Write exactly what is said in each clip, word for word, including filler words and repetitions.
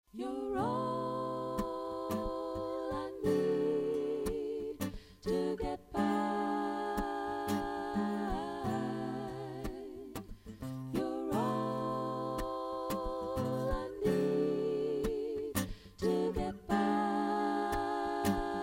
You're all I need to get by. You're all I need to get by.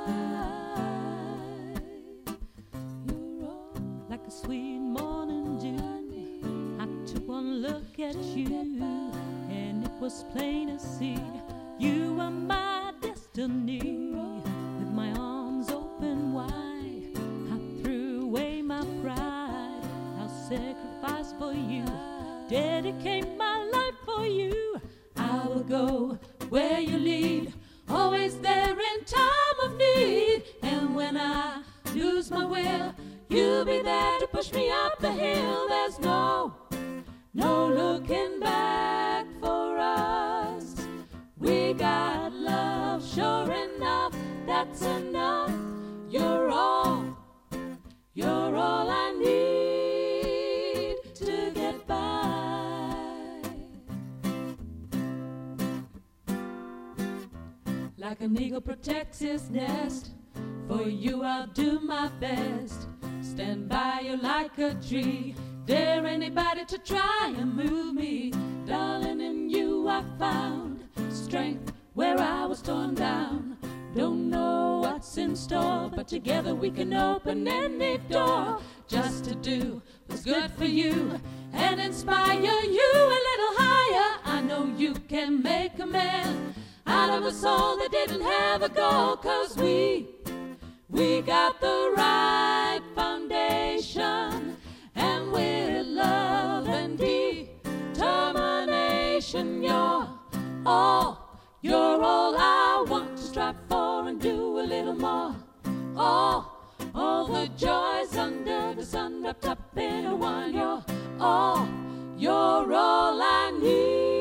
You're all Like a sweet morning dew, I took one look at you, and it was plain to see you were my destiny. With my arms open wide, I threw away my pride. I'll sacrifice for you, dedicate my life for you. I will go where you lead, always there in time of need. And when I lose my will, you'll be there to push me up the hill. There's no, no looking back for us. We got love, sure enough, that's enough. You're all, you're all I need to get by. Like an eagle protects his nest, for you I'll do my best. Stand by you like a tree, dare anybody to try and move me. Darling, in you I found strength where I was torn down. Don't know what's in store, but together we can open any door. Just to do what's good for you and inspire you a little higher. I know you can make a man out of a soul that didn't have a goal. 'Cause we, we got the right foundation, and with love and determination, you're all, you're all I want to strive for and do a little more. All, all the joys under the sun wrapped up in a one. You're all, you're all I need.